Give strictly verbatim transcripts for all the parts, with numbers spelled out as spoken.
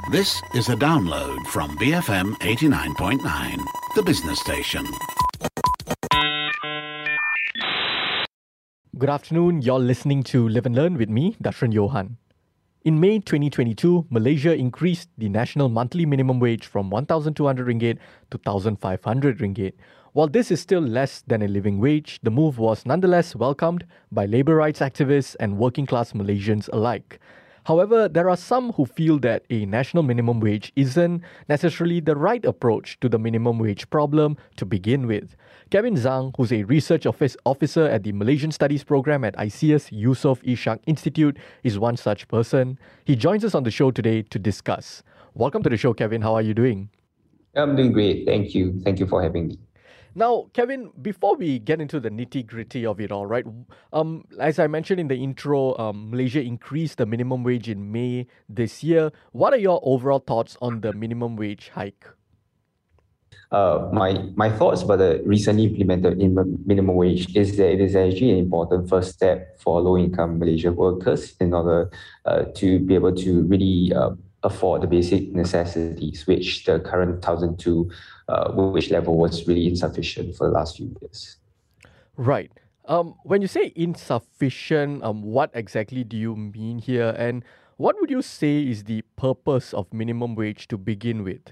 This is a download from B F M eighty-nine point nine, the business station. Good afternoon, you're listening to Live and Learn with me, Dashran Johan. In May twenty twenty-two, Malaysia increased the national monthly minimum wage from one thousand two hundred ringgit to one thousand five hundred ringgit. While this is still less than a living wage, the move was nonetheless welcomed by labour rights activists and working-class Malaysians alike. However, there are some who feel that a national minimum wage isn't necessarily the right approach to the minimum wage problem to begin with. Kevin Zhang, who's a research office officer at the Malaysian Studies Program at I C S Yusof Ishak Institute, is one such person. He joins us on the show today to discuss. Welcome to the show, Kevin. How are you doing? I'm doing great. Thank you. Thank you for having me. Now, Kevin, before we get into the nitty-gritty of it all, right, um, as I mentioned in the intro, um, Malaysia increased the minimum wage in May this year. What are your overall thoughts on the minimum wage hike? Uh, my my thoughts about the recently implemented minimum wage is that it is actually an important first step for low-income Malaysian workers in order uh, to be able to really uh, afford the basic necessities, which the current one thousand two uh, wage level was really insufficient for the last few years. Right. Um, when you say insufficient, um, what exactly do you mean here? And what would you say is the purpose of minimum wage to begin with?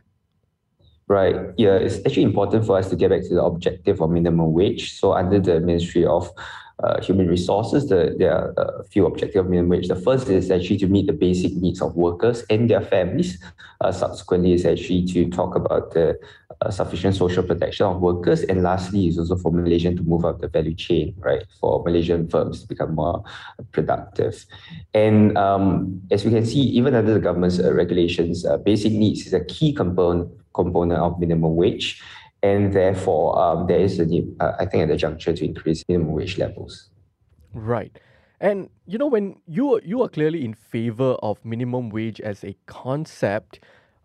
Right. Yeah, it's actually important for us to get back to the objective of minimum wage. So under the Ministry of uh, Human Resources, the, there are a few objectives of minimum wage. The first is actually to meet the basic needs of workers and their families. Uh, subsequently, is actually to talk about the uh, sufficient social protection of workers. And lastly, is also for Malaysian to move up the value chain, right? For Malaysian firms to become more productive. And um, as we can see, even under the government's uh, regulations, uh, basic needs is a key component component of minimum wage, and therefore um, there is a need, uh, I think, at the juncture to increase minimum wage levels. Right. And you know, when you you are clearly in favor of minimum wage as a concept,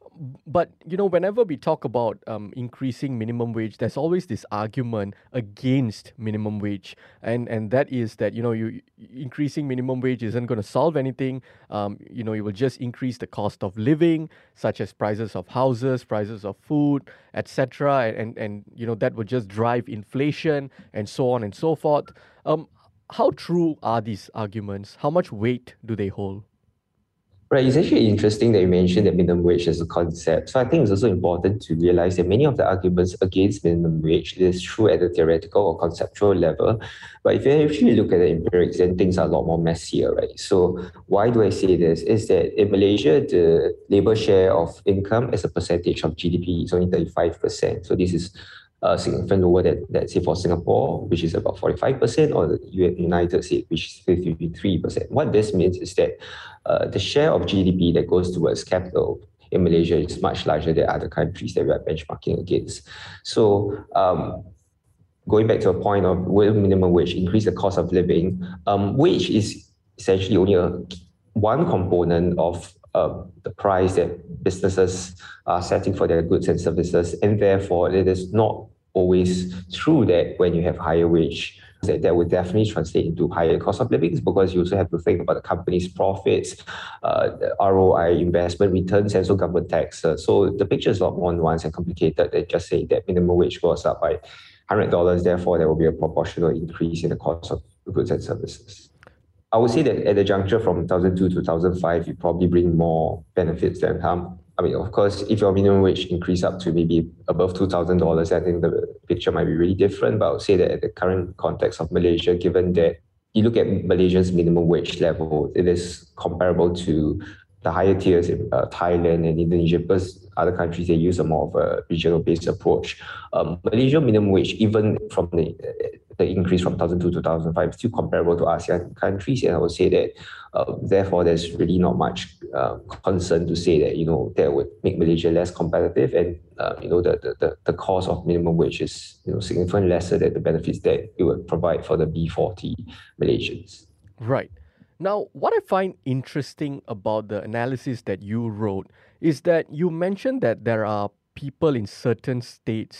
but you know, whenever we talk about um, increasing minimum wage, there's always this argument against minimum wage, and and that is that you know, you increasing minimum wage isn't going to solve anything. Um, you know, it will just increase the cost of living, such as prices of houses, prices of food, et cetera, and, and and you know, that would just drive inflation and so on and so forth. Um, how true are these arguments? How much weight do they hold? Right, it's actually interesting that you mentioned that minimum wage as a concept. So I think it's also important to realize that many of the arguments against minimum wage is true at the theoretical or conceptual level. But if you actually look at the empirics, then things are a lot more messier, right? So why do I say this? Is that in Malaysia, the labor share of income as a percentage of G D P is only thirty-five percent. So this is Uh, significant lower than, let's say, for Singapore, which is about forty-five percent, or the United States, which is fifty-three percent. What this means is that uh, the share of G D P that goes towards capital in Malaysia is much larger than other countries that we are benchmarking against. So, um, going back to a point of will minimum wage increase the cost of living, um, wage is essentially only a, one component of uh, the price that businesses are setting for their goods and services, and therefore it is not always true that when you have higher wage, that that would definitely translate into higher cost of living, because you also have to think about the company's profits, uh, the R O I, investment returns, and so government taxes. So the picture is a lot more nuanced and complicated than just saying that minimum wage goes up by one hundred dollars, therefore there will be a proportional increase in the cost of goods and services. I would say that at the juncture from two thousand two to two thousand five, you probably bring more benefits than harm. I mean, of course, if your minimum wage increase up to maybe above two thousand dollars, I think the picture might be really different. But I would say that at the current context of Malaysia, given that you look at Malaysia's minimum wage level, it is comparable to the higher tiers in uh, Thailand and Indonesia, because other countries, they use a more of a regional-based approach. Um, Malaysia minimum wage, even from the, the increase from two thousand two to two thousand five, is still comparable to ASEAN countries. And I would say that, uh, therefore, there's really not much uh, concern to say that, you know, that would make Malaysia less competitive. And, uh, you know, the, the, the cost of minimum wage is, you know, significantly lesser than the benefits that it would provide for the B forty Malaysians. Right. Now, what I find interesting about the analysis that you wrote is that you mentioned that there are people in certain states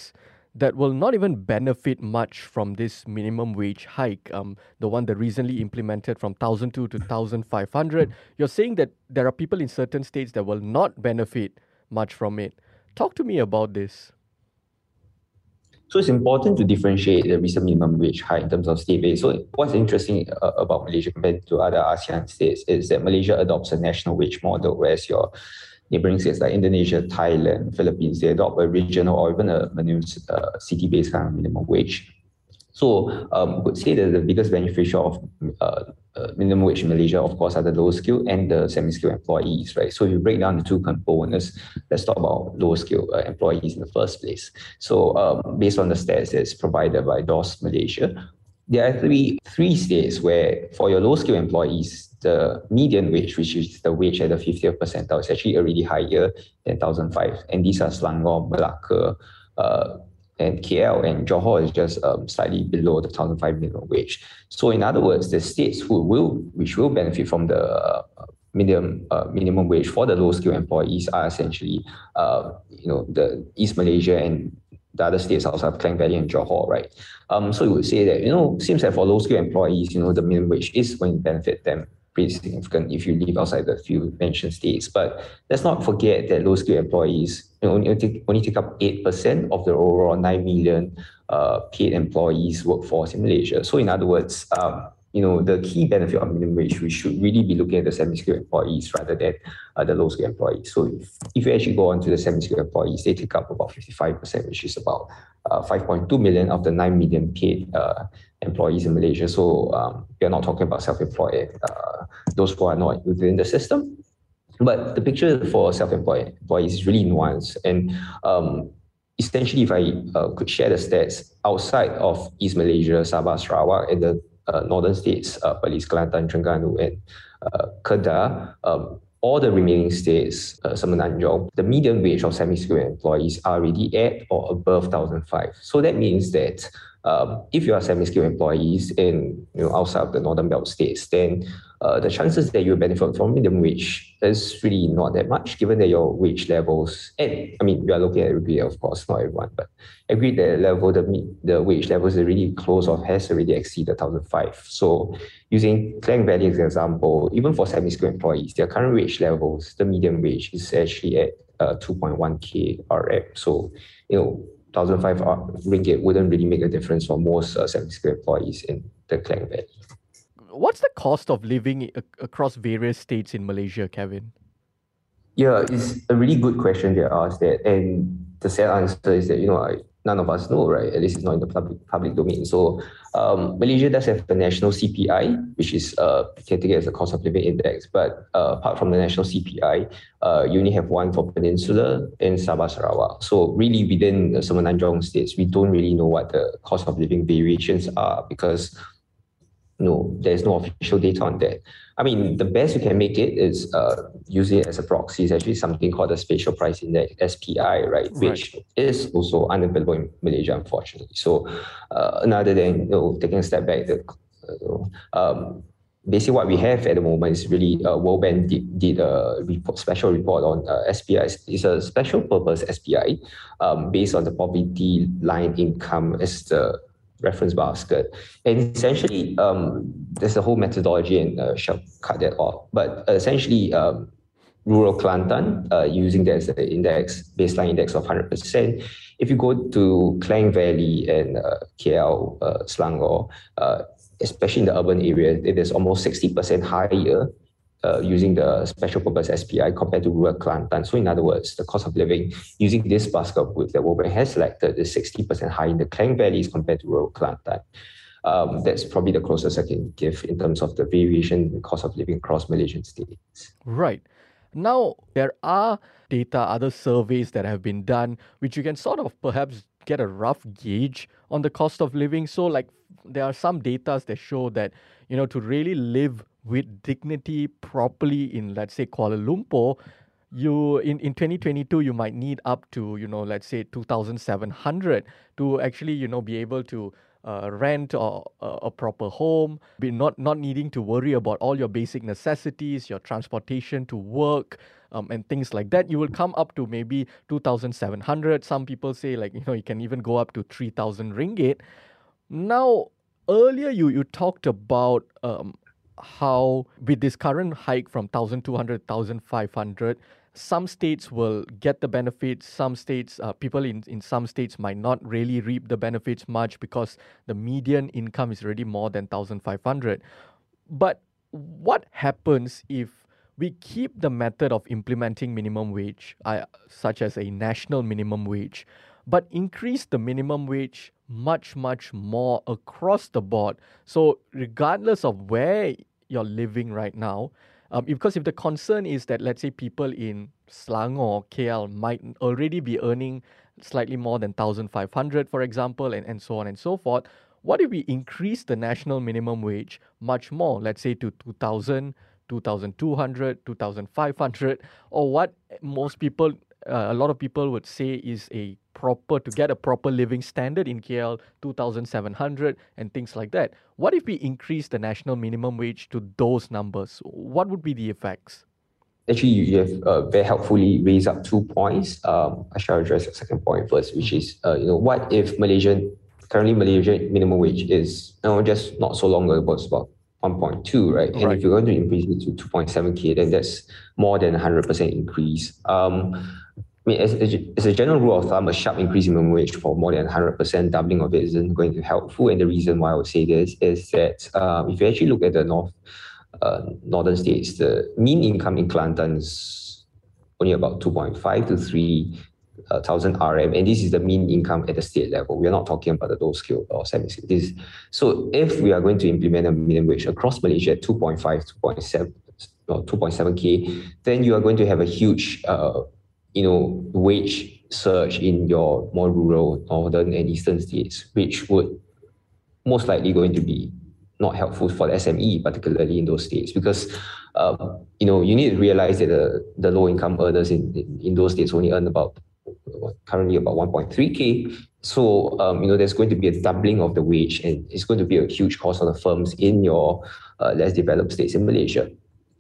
that will not even benefit much from this minimum wage hike, um, the one that recently implemented from one thousand two to one thousand five hundred. You're saying that there are people in certain states that will not benefit much from it. Talk to me about this. So it's important to differentiate the recent minimum wage hike in terms of state base. So what's interesting uh, about Malaysia compared to other ASEAN states is that Malaysia adopts a national wage model, whereas your neighboring states like Indonesia, Thailand, Philippines, they adopt a regional or even a, a uh, city-based kind of minimum wage. So um, I would say that the biggest beneficiary of uh, uh, minimum wage in Malaysia, of course, are the low skill and the semi-skilled employees, right? So if you break down the two components, let's talk about low skill uh, employees in the first place. So um, based on the stats that's provided by D O S Malaysia, there are three, three states where for your low skill employees, the median wage, which is the wage at the fiftieth percentile, is actually already higher than one thousand five. And these are Selangor, Melaka, uh, and K L, and Johor is just um, slightly below the one thousand five minimum wage. So in other words, the states who will, which will benefit from the uh, minimum uh, minimum wage for the low skill employees are essentially, uh, you know, the East Malaysia and the other states outside of Klang Valley and Johor, right? Um, so you would say that, you know, seems that for low skill employees, you know, the minimum wage is going to benefit them pretty significant if you live outside the few mentioned states. But let's not forget that low skill employees, you know, only take, only take up eight percent of the overall nine million uh, paid employees workforce in Malaysia. So in other words, um, you know, the key benefit of minimum wage, we should really be looking at the semi-skilled employees rather than uh, the low-skilled employees. So if, if you actually go on to the semi-skilled employees, they take up about fifty-five percent, which is about uh, five point two million of the nine million paid uh, employees in Malaysia. So um, we're not talking about self-employed, uh, those who are not within the system. But the picture for self-employed employees is really nuanced. And um, essentially, if I uh, could share the stats outside of East Malaysia, Sabah, Sarawak, and the uh, northern states, uh, Perlis, Kelantan, Terengganu, and uh, Kedah, um, all the remaining states, uh, Semenanjung, the median wage of semi-skilled employees are already at or above one thousand five. So that means that um, if you are semi-skilled employees in, you know, outside of the Northern Belt states, then uh, the chances that you benefit from minimum wage is really not that much, given that your wage levels, and I mean, we are looking at every, of course, not everyone, but agree that level, the the wage levels are really close or has already exceeded one thousand five. So using Klang Valley as an example, even for semi-skilled employees, their current wage levels, the median wage is actually at uh, two point one K R M. So, you know, one thousand five ringgit wouldn't really make a difference for most uh, semi-skilled employees in the Klang Valley. What's the cost of living a- across various states in Malaysia, Kevin? Yeah, it's a really good question they asked that. And the sad answer is that, you know, I, none of us know, right? At least it's not in the public public domain. So um, Malaysia does have a national C P I, which is uh, taken as a cost of living index. But uh, apart from the national C P I, uh, you only have one for Peninsula and Sabah Sarawak. So really within the Semenanjung states, we don't really know what the cost of living variations are because no, there's no official data on that. I mean, the best you can make it is uh, using it as a proxy. It's actually something called the Spatial Price Index, S P I, right? Which right. is also unavailable in Malaysia, unfortunately. So, uh, another than, you know, taking a step back, the, uh, um, basically what we have at the moment is really uh, World Bank did, did a report, special report on uh, S P I. It's a special purpose S P I um, based on the poverty line income as the reference basket. And essentially, um, there's a whole methodology and uh, shall cut that off. But uh, essentially, um, rural Kelantan, uh, using that as an index, baseline index of one hundred percent. If you go to Klang Valley and uh, K L, uh, Selangor, uh, especially in the urban area, it is almost sixty percent higher Uh, using the special purpose S P I compared to rural Kelantan. So in other words, the cost of living using this basket of goods that World Bank has selected is sixty percent higher in the Klang Valleys compared to rural Kelantan. Um, that's probably the closest I can give in terms of the variation in cost of living across Malaysian states. Right. Now, there are data, other surveys that have been done, which you can sort of perhaps get a rough gauge on the cost of living. So like there are some data that show that, you know, to really live with dignity properly in, let's say, Kuala Lumpur, you in, in twenty twenty-two, you might need up to, you know, let's say two thousand seven hundred to actually, you know, be able to uh, rent or, uh, a proper home, be not, not needing to worry about all your basic necessities, your transportation to work, um, and things like that, you will come up to maybe two thousand seven hundred. Some people say, like, you know, you can even go up to three thousand ringgit. Now, earlier you, you talked about um, how with this current hike from one thousand two hundred, one thousand five hundred, some states will get the benefits. Some states, uh, people in, in some states might not really reap the benefits much because the median income is already more than one thousand five hundred. But what happens if we keep the method of implementing minimum wage, uh, such as a national minimum wage, but increase the minimum wage much, much more across the board? So regardless of where you're living right now, Um, because if the concern is that, let's say, people in Selangor, K L might already be earning slightly more than one thousand five hundred, for example, and, and so on and so forth, what if we increase the national minimum wage much more, let's say to two thousand, two thousand two hundred, two thousand five hundred, or what most people, uh, a lot of people would say is a proper, to get a proper living standard in K L, two thousand seven hundred and things like that. What if we increase the national minimum wage to those numbers? What would be the effects? Actually, you have uh, very helpfully raised up two points. Um, I shall address the second point first, which is, uh, you know, what if Malaysian, currently Malaysian minimum wage is, you know, just not so long ago, it's about one point two, right? And Right. if you're going to increase it to two point seven K, then that's more than one hundred percent increase. Um, I mean, as, as a general rule of thumb, a sharp increase in minimum wage for more than one hundred percent doubling of it isn't going to be helpful. And the reason why I would say this is that uh, if you actually look at the north, uh, northern states, the mean income in Kelantan is only about two point five to three thousand R M, and this is the mean income at the state level. We are not talking about the low skill or semi skill. This, so if we are going to implement a minimum wage across Malaysia at two point five, two point seven, or two point seven K, then you are going to have a huge uh, you know, wage surge in your more rural, northern and eastern states, which would most likely going to be not helpful for the S M E, particularly in those states, because um, you know, you need to realize that the, the low income earners in, in, in those states only earn about currently about one point three K. So um, you know, there's going to be a doubling of the wage, and it's going to be a huge cost for the firms in your uh, less developed states in Malaysia.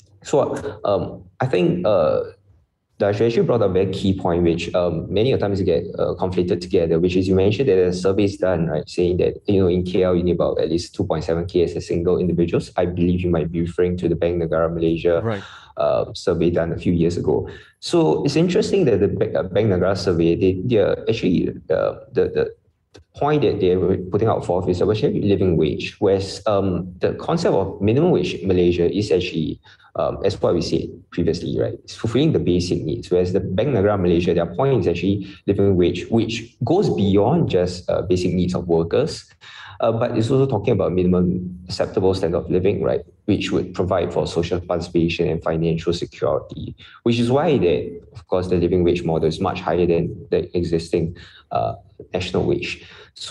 So um, I think uh, Darshan actually brought up a very key point, which um, many of times get uh, conflated together, which is you mentioned that a survey is done, right, saying that, you know, in K L you need about at least two point seven K as a single individuals. I believe you might be referring to the Bank Negara Malaysia Right. uh, survey done a few years ago. So it's interesting that the Bank Negara survey, they, they are actually, uh, the, the point that they were putting out forth is about living wage, whereas um, the concept of minimum wage in Malaysia is actually, um, as what we said previously, right, it's fulfilling the basic needs, whereas the Bank Negara Malaysia, their point is actually living wage, which goes beyond just uh, basic needs of workers, uh, but it's also talking about minimum acceptable standard of living, right, which would provide for social participation and financial security, which is why that, of course, the living wage model is much higher than the existing uh, national wage.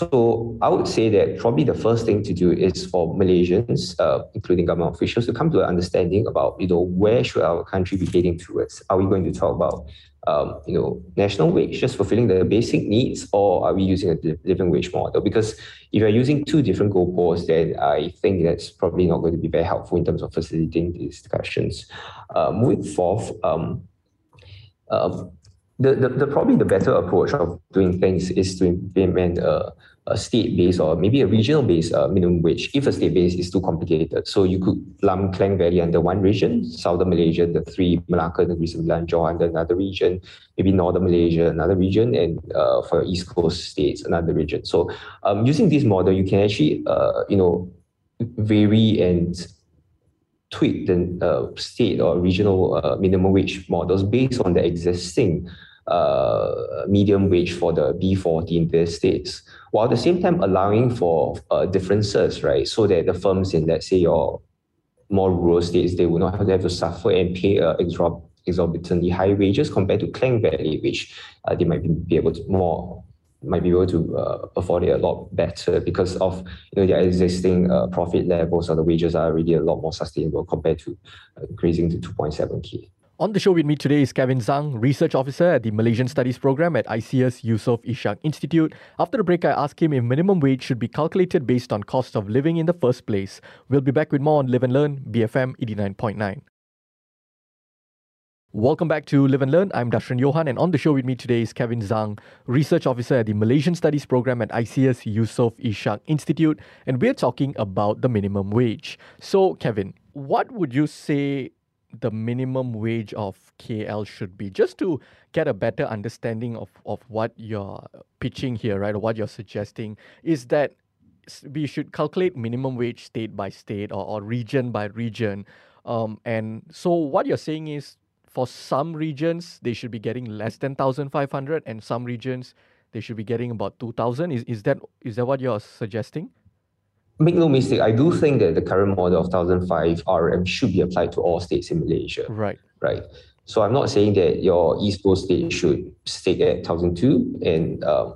So I would say that probably the first thing to do is for Malaysians, uh, including government officials, to come to an understanding about, you know, where should our country be heading towards? Are we going to talk about, um, you know, national wage, just fulfilling the basic needs, or are we using a living wage model? Because if you're using two different goalposts, then I think that's probably not going to be very helpful in terms of facilitating these discussions. Uh, moving forth, um, uh, The, the, the probably the better approach of doing things is to implement a, a state-based or maybe a regional-based uh, minimum wage if a state-based is too complicated. So you could lump Klang Valley under one region, Southern Malaysia, the three, Malacca, Negeri Sembilan, Johor under another region, maybe Northern Malaysia, another region, and uh, for East Coast states, another region. So um, using this model, you can actually, uh, you know, vary and tweak the uh, state or regional uh, minimum wage models based on the existing Uh, medium wage for the B forty in the states, while at the same time allowing for uh, differences, right? So that the firms in, let's say, your more rural states, they will not have to, have to suffer and pay uh, exorb- exorbitantly high wages compared to Klang Valley, which uh, they might be, be able to more might be able to uh, afford it a lot better because of, you know, their existing uh, profit levels, or the wages are already a lot more sustainable compared to uh, increasing to two point seven K. On the show with me today is Kevin Zhang, Research Officer at the Malaysian Studies Program at I C S Yusof Ishak Institute. After the break, I asked him if minimum wage should be calculated based on cost of living in the first place. We'll be back with more on Live and Learn, B F M eighty-nine point nine. Welcome back to Live and Learn. I'm Dashran Johan, and on the show with me today is Kevin Zhang, Research Officer at the Malaysian Studies Program at I C S Yusof Ishak Institute, and we're talking about the minimum wage. So, Kevin, what would you say the minimum wage of K L should be, just to get a better understanding of, of what you're pitching here, right, or what you're suggesting, is that we should calculate minimum wage state by state or, or region by region. Um, and so what you're saying is, for some regions, they should be getting less than one thousand five hundred, and some regions, they should be getting about two thousand. Is, is, that, is that what you're suggesting? Make no mistake, I do think that the current model of one thousand five R M should be applied to all states in Malaysia. Right. Right. So I'm not saying that your East Coast state should stick at one thousand two. And um,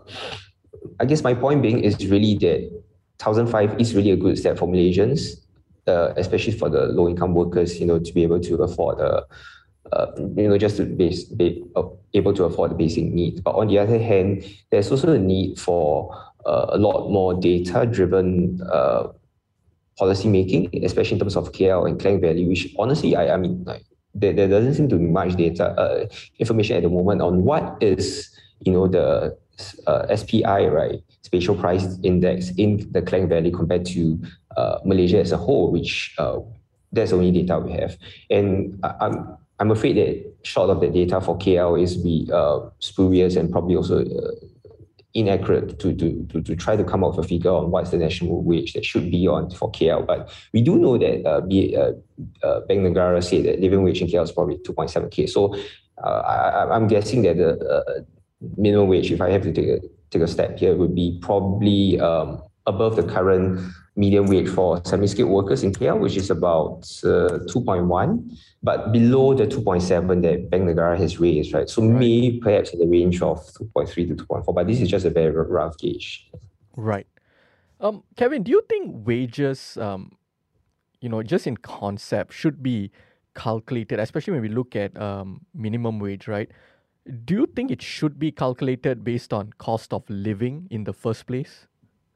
I guess my point being is really that one thousand five is really a good step for Malaysians, uh, especially for the low-income workers, you know, to be able to afford a Uh, you know, just to be, be uh, able to afford the basic needs. But on the other hand, there's also a need for uh, a lot more data-driven uh, policy making, especially in terms of K L and Klang Valley, which honestly, I, I mean, like, there, there doesn't seem to be much data uh, information at the moment on what is, you know, the uh, S P I, right, Spatial Price Index in the Klang Valley compared to uh, Malaysia as a whole, which uh, that's the only data we have. And I, I'm I'm afraid that short of the data for K L is be uh, spurious and probably also uh, inaccurate to, to, to, to try to come up with a figure on what's the national wage that should be on for K L. But we do know that uh, be, uh, uh, Bank Negara said that living wage in K L is probably two point seven K. So uh, I, I'm guessing that the uh, minimum wage, if I have to take a, take a step here, would be probably um, above the current median wage for semi-skilled workers in K L, which is about uh, two point one, but below the two point seven that Bank Negara has raised, right? So right. Maybe perhaps in the range of two point three to two point four, but this is just a very rough gauge. Right. Um, Kevin, do you think wages, um, you know, just in concept, should be calculated, especially when we look at um, minimum wage, right? Do you think it should be calculated based on cost of living in the first place?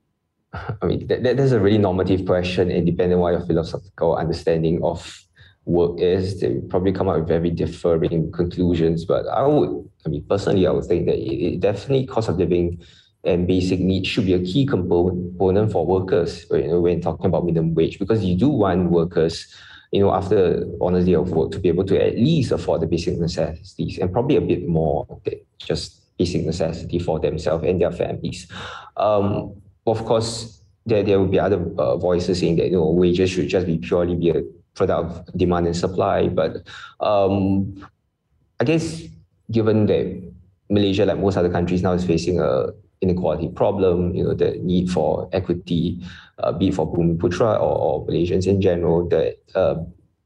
I mean, that, that, that's a really normative question, and depending on what your philosophical understanding of work is, they probably come up with very differing conclusions. But I would, I mean, personally, I would think that it, it definitely cost of living and basic needs should be a key component for workers, you know, when talking about minimum wage, because you do want workers, you know, after honest day of work, to be able to at least afford the basic necessities, and probably a bit more than just basic necessity for themselves and their families. Um, Of course, there, there will be other uh, voices saying that, you know, wages should just be purely be a product of demand and supply. But um, I guess given that Malaysia, like most other countries now, is facing a inequality problem, you know, the need for equity, uh, be it for Bumiputra or, or Malaysians in general, that uh,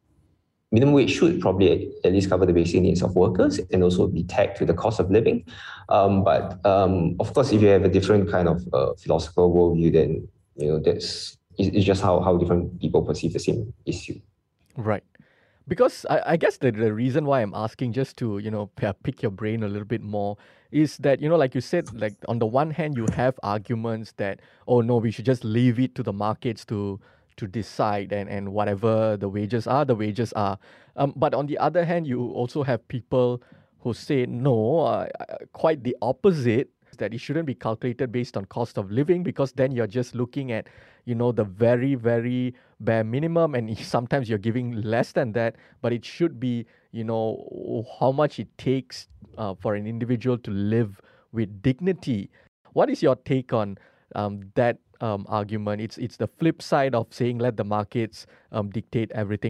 minimum wage should probably at least cover the basic needs of workers and also be tagged to the cost of living. Um, but um, of course, if you have a different kind of uh, philosophical worldview, then, you know, that's it's just how, how different people perceive the same issue. Right. Because I, I guess the, the reason why I'm asking, just to, you know, pick your brain a little bit more, is that, you know, like you said, like on the one hand, you have arguments that, oh no, we should just leave it to the markets to to decide, and, and whatever the wages are, the wages are. Um, but on the other hand, you also have people who say, no, uh, quite the opposite, that it shouldn't be calculated based on cost of living, because then you're just looking at, you know, the very, very bare minimum, and sometimes you're giving less than that, but it should be, you know, how much it takes uh, for an individual to live with dignity. What is your take on um, that Um, argument? It's it's the flip side of saying let the markets um, dictate everything.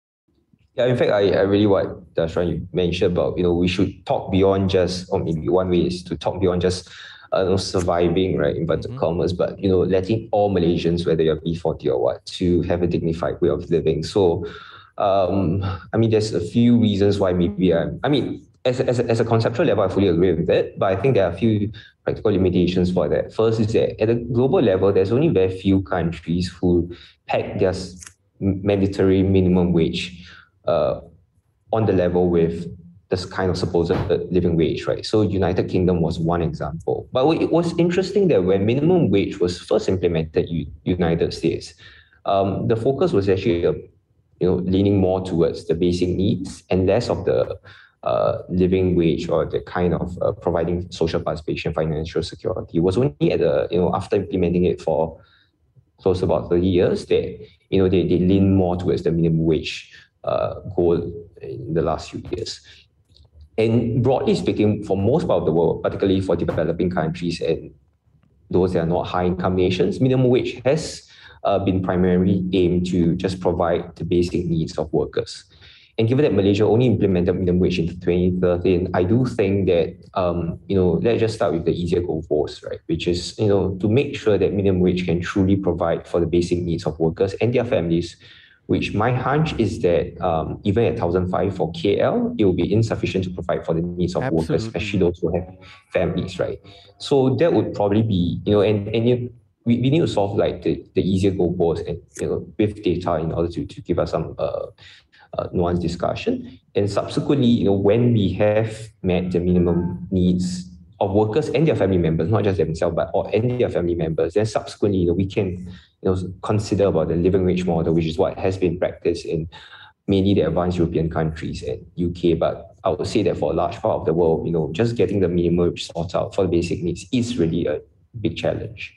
Yeah, in fact, I, I really what Dashran you mentioned about, you know, we should talk beyond just, or maybe one way is to talk beyond just uh, you know, surviving, right, inverted mm-hmm. commas, but, you know, letting all Malaysians, whether you're B forty or what, to have a dignified way of living. So, um, I mean, there's a few reasons why maybe I'm, I mean, as a, as a, as a conceptual level, I fully agree with it, but I think there are a few practical limitations for that. First is that at a global level, there's only very few countries who peg their mandatory minimum wage uh, on the level with this kind of supposed living wage, right? So United Kingdom was one example. But it was interesting that when minimum wage was first implemented in United States, um, the focus was actually, uh, you know, leaning more towards the basic needs and less of the uh, living wage or the kind of uh, providing social participation, financial security. It was only at the, you know, after implementing it for close to about thirty years that, you know, they, they lean more towards the minimum wage uh, goal in the last few years. And broadly speaking, for most part of the world, particularly for developing countries and those that are not high-income nations, minimum wage has uh, been primarily aimed to just provide the basic needs of workers. And given that Malaysia only implemented minimum wage in twenty thirteen, I do think that, um, you know, let's just start with the easier goalpost, right? Which is, you know, to make sure that minimum wage can truly provide for the basic needs of workers and their families, which my hunch is that um, even at one thousand five for K L, it will be insufficient to provide for the needs of Absolutely. workers, especially those who have families, right? So that would probably be, you know, and, and you, we, we need to solve like the, the easier goalpost and, you know, with data in order to, to give us some uh, uh, nuanced discussion. And subsequently, you know, when we have met the minimum needs of workers and their family members, not just themselves, but or and their family members, then subsequently, you know, we can, you know, consider about the living wage model, which is what has been practiced in mainly the advanced European countries and U K. But I would say that for a large part of the world, you know, just getting the minimum wage sorted out for the basic needs is really a big challenge.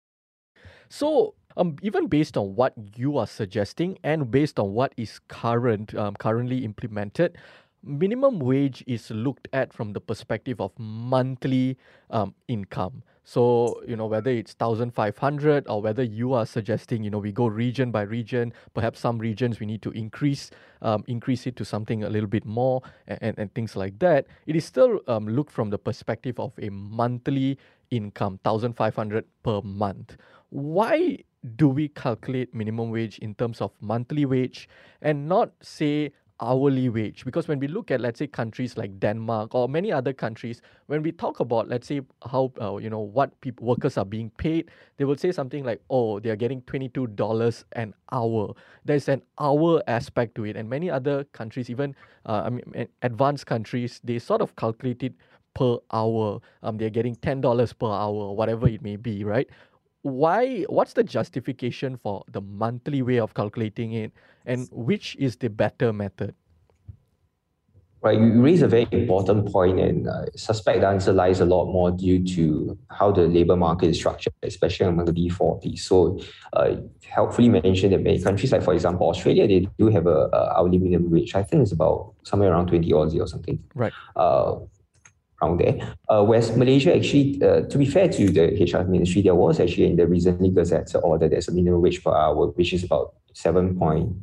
So, um, even based on what you are suggesting and based on what is current, um, currently implemented, minimum wage is looked at from the perspective of monthly um, income. So, you know, whether it's one thousand five hundred or whether you are suggesting, you know, we go region by region, perhaps some regions we need to increase um, increase it to something a little bit more and, and, and things like that. It is still um, looked from the perspective of a monthly income, one thousand five hundred per month. Why do we calculate minimum wage in terms of monthly wage and not, say, hourly wage? Because when we look at, let's say, countries like Denmark or many other countries, when we talk about, let's say, how, uh, you know, what people, workers are being paid, they will say something like, oh, they're getting twenty-two dollars an hour. There's an hour aspect to it. And many other countries, even uh, I mean, advanced countries, they sort of calculate it per hour. Um, they're getting ten dollars per hour, whatever it may be, right? Why, what's the justification for the monthly way of calculating it, and which is the better method? Right, you raise a very important point, and I suspect the answer lies a lot more due to how the labor market is structured, especially among the B forty. So, uh, helpfully mentioned that many countries, like for example Australia, they do have a, a hourly minimum wage. I think it's about somewhere around twenty Aussie or something. Right. Uh, around there. Uh, whereas Malaysia actually, uh, to be fair to the H R ministry, there was actually in the recently gazetted order, there's a minimum wage per hour, which is about seven point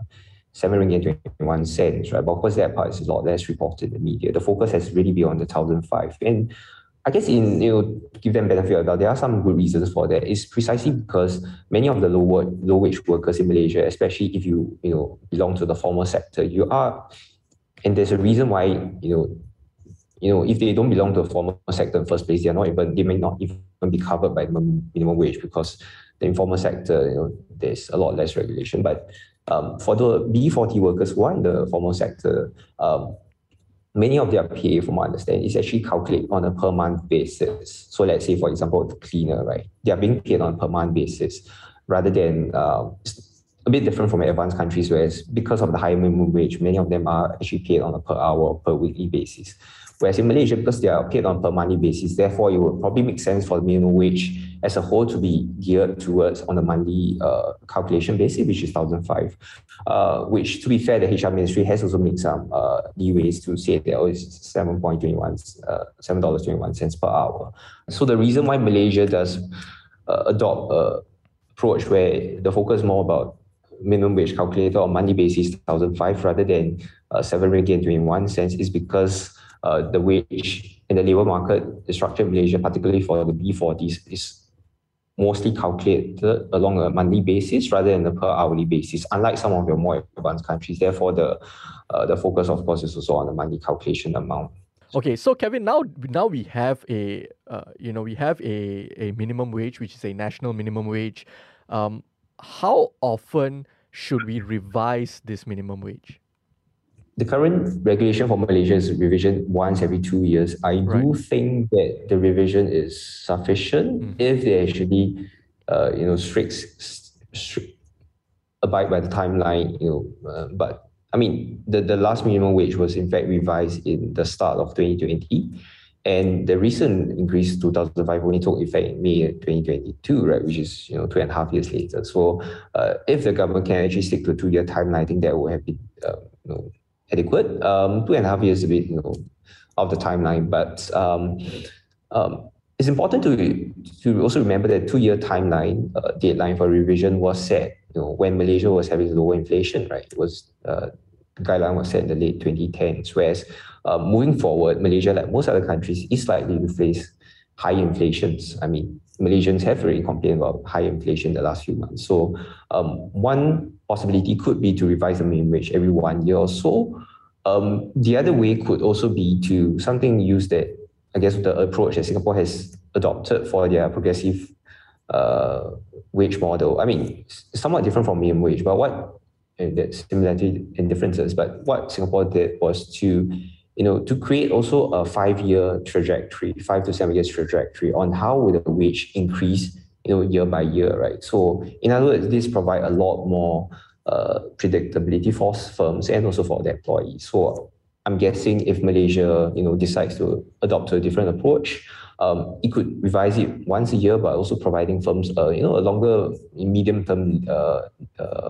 seven ringgit twenty-one cents, right? But of course, that part is a lot less reported in the media. The focus has really been on the one thousand five. And I guess in, you know, to give them benefit of the doubt, there are some good reasons for that. It's precisely because many of the low, low wage workers in Malaysia, especially if you, you know, belong to the formal sector, you are, and there's a reason why, you know, You know, if they don't belong to the formal sector in the first place, they are not even, they may not even be covered by the minimum wage because the informal sector, you know, there's a lot less regulation. But um, for the B forty workers who are in the formal sector, um, many of their pay, from what I understand, is actually calculated on a per month basis. So let's say, for example, the cleaner, right? They are being paid on a per month basis rather than uh, a bit different from advanced countries, whereas because of the high minimum wage, many of them are actually paid on a per hour or per weekly basis. Whereas in Malaysia, because they are paid on per monthly basis, therefore it would probably make sense for the minimum wage as a whole to be geared towards on a monthly uh, calculation basis, which is one thousand five. Uh, which, to be fair, the H R ministry has also made some uh, leeways to say that it's seven point two one, uh, seven dollars and twenty-one cents per hour. So the reason why Malaysia does uh, adopt a approach where the focus is more about minimum wage calculator on monthly basis one thousand five rather than uh, seven ringgit and twenty-one cents is because uh, the wage in the labor market, the structure in Malaysia, particularly for the B forties, is mostly calculated along a monthly basis rather than a per hourly basis, unlike some of your more advanced countries. Therefore, the uh, the focus, of course, is also on the monthly calculation amount. Okay, so Kevin, now now we have a uh, you know we have a, a minimum wage, which is a national minimum wage. Um, how often should we revise this minimum wage? The current regulation for Malaysia is revision once every two years. I right. do think that the revision is sufficient mm. if they actually, uh, you know, strict, strict abide by the timeline. You know, uh, but I mean, the, the last minimum wage was in fact revised in the start of twenty twenty. And the recent increase, two thousand five, only took effect in May twenty twenty-two, right, which is, you know, two and a half years later. So uh, if the government can actually stick to a two-year timeline, I think that would have been, uh, you know, adequate. Um, two and a half years is a bit, you know, of the timeline, but um, um, it's important to to also remember that two-year timeline uh, deadline for revision was set, you know, when Malaysia was having lower inflation, right? It was uh, the guideline was set in the late twenty tens, whereas uh, moving forward, Malaysia, like most other countries, is likely to face high inflations. I mean, Malaysians have already complained about high inflation in the last few months. So um, one possibility could be to revise the minimum wage every one year or so. Um, the other way could also be to something used that, I guess, the approach that Singapore has adopted for their progressive uh, wage model. I mean, it's somewhat different from minimum wage, but what, and there's similarity and differences, but what Singapore did was to, you know, to create also a five-year trajectory, five to seven years trajectory on how will the wage increase, you know, year by year, right? So in other words, this provide a lot more uh, predictability for firms and also for the employees. So I'm guessing if Malaysia, you know, decides to adopt a different approach, um, it could revise it once a year, but also providing firms, uh, you know, a longer medium-term uh, uh,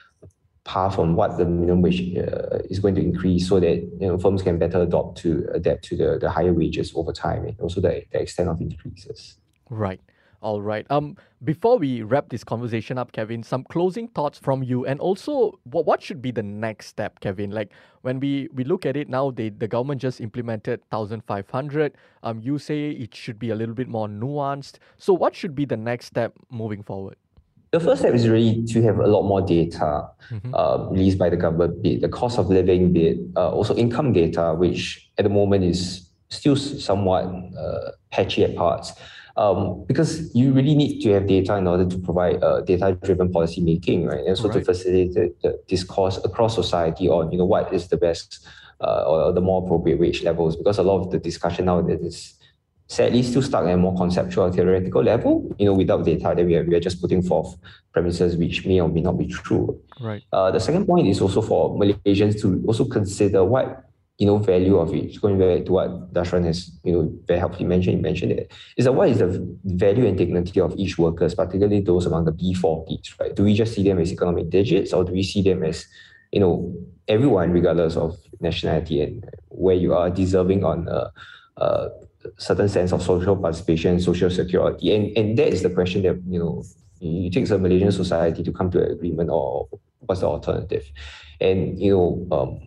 path on what the minimum wage uh, is going to increase, so that, you know, firms can better adopt to adapt to the, the higher wages over time, and also the, the extent of increases. Right. All right. Um, before we wrap this conversation up, Kevin, some closing thoughts from you, and also what what should be the next step, Kevin? Like when we, we look at it now, they, the government just implemented one thousand five hundred. Um, you say it should be a little bit more nuanced. So what should be the next step moving forward? The first step is really to have a lot more data mm-hmm. uh, released by the government, be it the cost of living, be it uh, also income data, which at the moment is still somewhat uh, patchy at parts. Um, because you really need to have data in order to provide uh, data-driven policy making, right? And so right. to facilitate the, the discourse across society on, you know, what is the best uh, or the more appropriate wage levels. Because a lot of the discussion now is sadly still stuck at a more conceptual, theoretical level. You know, without data, then we are, we are just putting forth premises which may or may not be true. Right. Uh, the second point is also for Malaysians to also consider what, you know, value of it. Going back to what Dashran has, you know, very helpfully mentioned, he mentioned it, is that what is the value and dignity of each worker, particularly those among the B forties, right? Do we just see them as economic digits, or do we see them as, you know, everyone, regardless of nationality and where you are, deserving on a, a certain sense of social participation, social security? And, and that is the question that, you know, it takes a Malaysian society to come to an agreement, or what's the alternative? And, you know, um,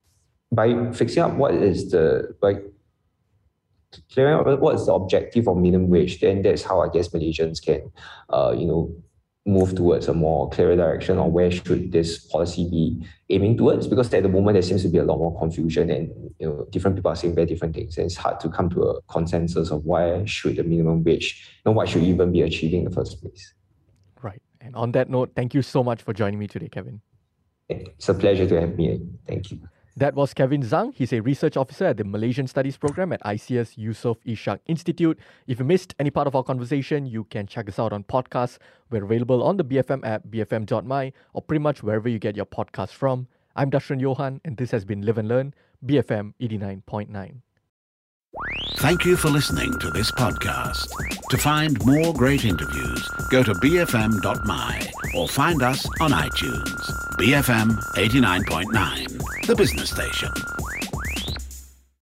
by fixing up what is the, like, clearing out what is the objective of minimum wage, then that's how I guess Malaysians can, uh, you know, move towards a more clearer direction on where should this policy be aiming towards. Because at the moment there seems to be a lot more confusion, and, you know, different people are saying very different things, and it's hard to come to a consensus of why should the minimum wage, and what should even be achieving in the first place. Right. And on that note, thank you so much for joining me today, Kevin. It's a pleasure to have me. Thank you. That was Kevin Zhang. He's a research officer at the Malaysian Studies Program at I C S Yusof Ishak Institute. If you missed any part of our conversation, you can check us out on podcasts. We're available on the B F M app, b f m dot m y, or pretty much wherever you get your podcasts from. I'm Dashran Johan, and this has been Live and Learn, B F M eighty-nine point nine. Thank you for listening to this podcast. To find more great interviews, go to b f m dot m y or find us on iTunes. B F M eighty-nine point nine, the business station.